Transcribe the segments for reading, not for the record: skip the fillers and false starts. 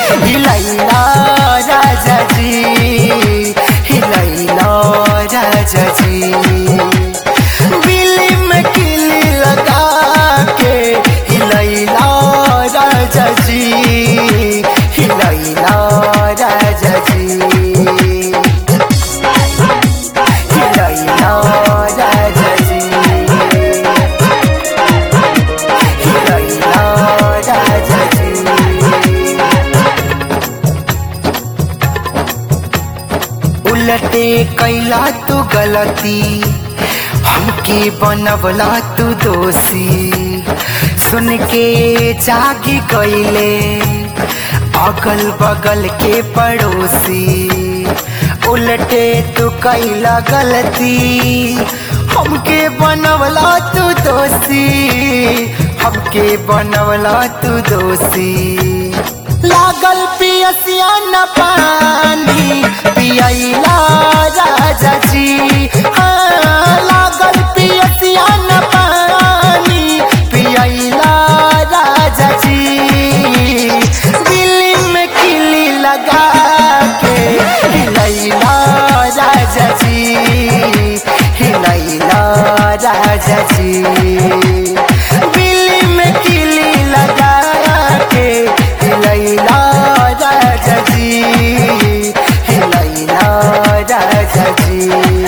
हिलैला राजा जी, हिलैला राजा जी। बिल्ली में किली लगा के हिलैला राजा जी, हिलैला राजा जी, हिलैला राजा जी, हिलैला राजा जी। उलटे कैला तू गलती, हमके बनवला तू दोषी। सुन के जागी गईले अगल बगल के पड़ोसी। उलटे तू कैला गलती, हमके बनवला तू दोषी, हमके बनवला तू दोषी। लागल पियसिया न पानी पियैला राजा जी, हाँ लागल पियसिया न पानी पियैला राजा जी। दिल्ली में किली लगा के हिलैला राजा जी, हिलैला राजा जी। दिल्ली में किली लगा के हिलैला राजा जी, हिलैला राजा जी।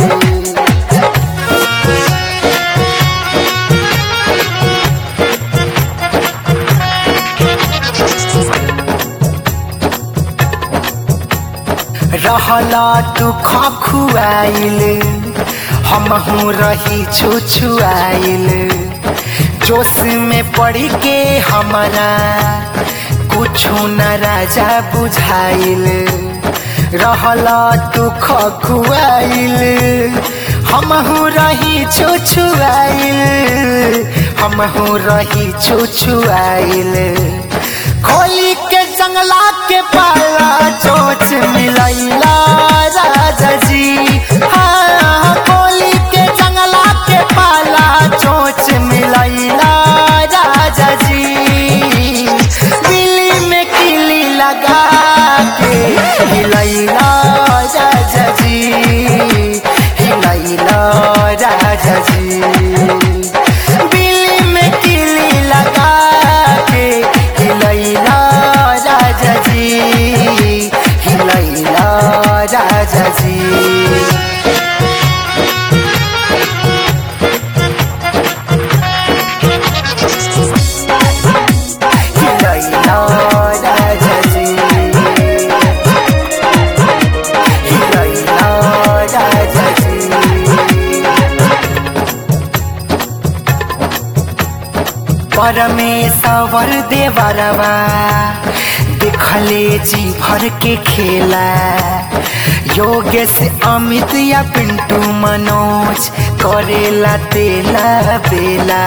रहला तू खखुआइल, हमहू रही छुछुआइल। जोश में पड़ के हमारा कुछो न राजा बुझाइल। रहला तू खखुआइल, हमहू रही छुछुआइल, हमहू रही छुछुआइल। खोली के जंगला के पाला चोच मिलैला राजा जी, हाँ खोली के जंगला के पाला चोच मिलैला राजा जी। दिल्ली में किली लगा के हिलैला राजा जी, हिलैला राजा जी। दिल्ली में किली लगा के हिलैला राजा जी, हिलैला राजा जी। हिलैला राजा जी, हिलैला राजा जी। परमेश्वर देवरवा देखले जी भर के खेला। योगेश अमित या पिंटू मनोज करेला तेला बेला।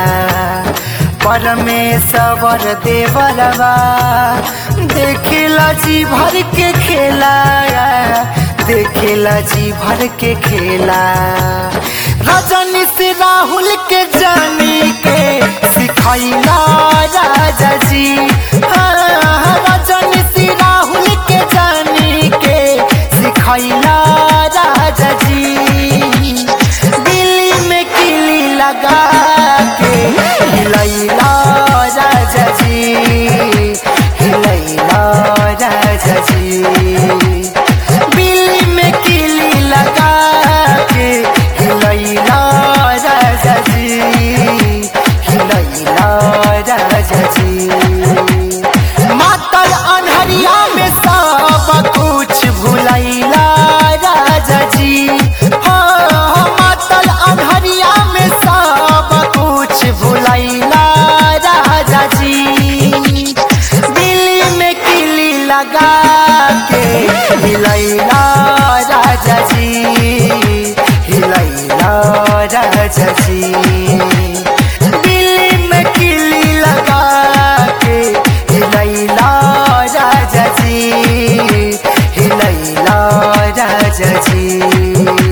परमेश्वर देवरवा देखेला जी भर के खेला, देखेला जी भर के खेला। रजनी से राहुल के जानी के सिखैला राजा जी, हाँ रजनी से राहुल के जानी के सिखैला राजा जी। दिल्ली में किली लगा के हिलैला राजा जी, हिलैला राजा जी। दिल्ली में किली लगा के हिलैला राजा जी, हिलैला राजा जी। मातल अन्हरिया में सब कुछ भुलैला राजा जी, हाँ मातल अन्हरिया में सब कुछ भुलैला राजा जी। दिल्ली में किली लगा के हिलैला राजा जी, हिलैला राजा जी। दिल्ली में किली लगा के हिलैला राजा जी, हिलैला राजा जी।